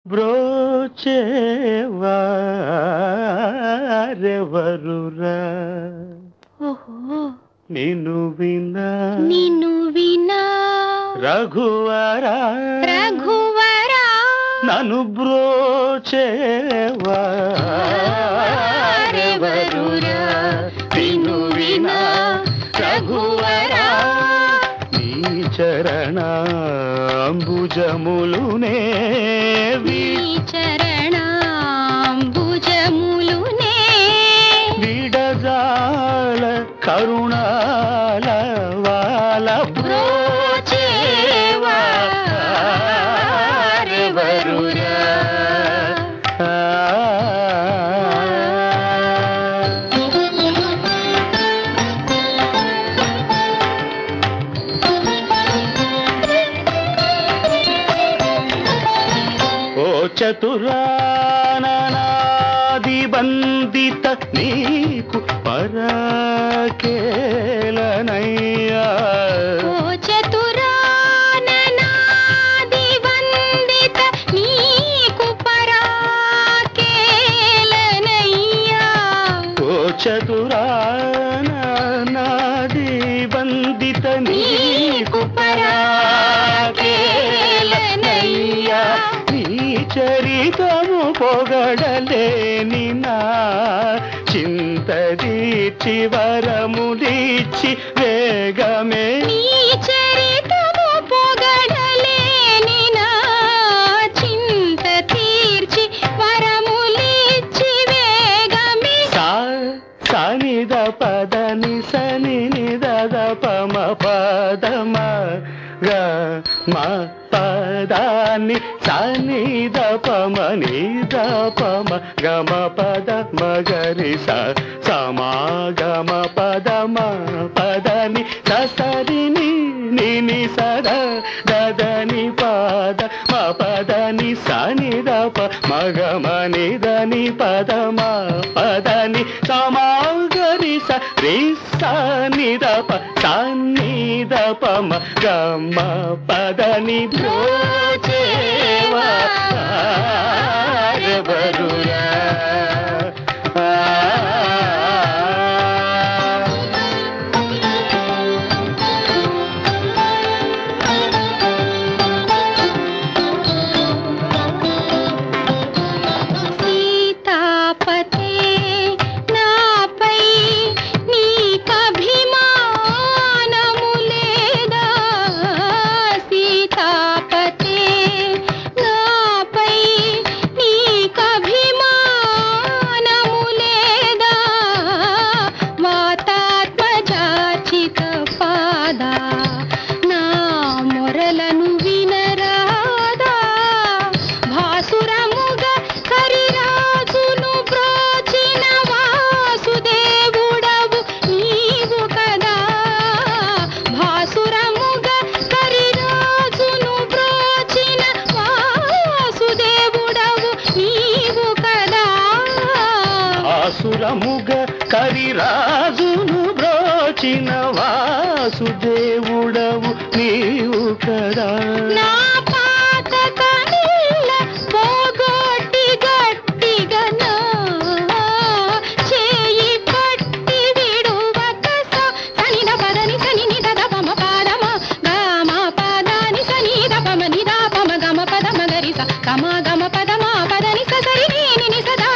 బ్రోచేవారెవరురా ఓహో నిన్ను వినా రఘువరా నన్ను బ్రోచేవారెవరురా నిన్ను వినా రఘువరా నీ చరణాంబుజములునే విడజాల కరుణాల వాల బ్రోచేవారెవరురా ఓ చతురాననాది బందిత నీకు పరకేలనయ్యా ఓ చతురాననాది బందిత నీకు పరకేలనయ్యా నీ చరితము పొగడలేని నా చింత తీర్చి వరములిచ్చి వేగమే సనిద పదని సని నిద పమ పదమ గ మ పదాని సనిద పమ నిద పమ గమ పద మగరి సమాగమ పదమ పదని ససరిని నిని సద దదని పద మ పదని సనిద ప మగమ నిదని పదమ పదని సమాగరి రి సనిదప సన్నిదపమ గమ పదని బ్రోచేవారెవరురా సురముగ కరిరాజును బ్రోచిన వాసుదేవుడవు నీవు కదా నా పాత కనిల్ల పోగొట్టి గట్టిగా నా చేయి పట్టి విడువకస సనిద పదని సని నిద పమ పదమ గమ పదని సని ద పమ నిద పమ గమ పదమ గరిస గమ గమ పదమ పదని సరి ని సద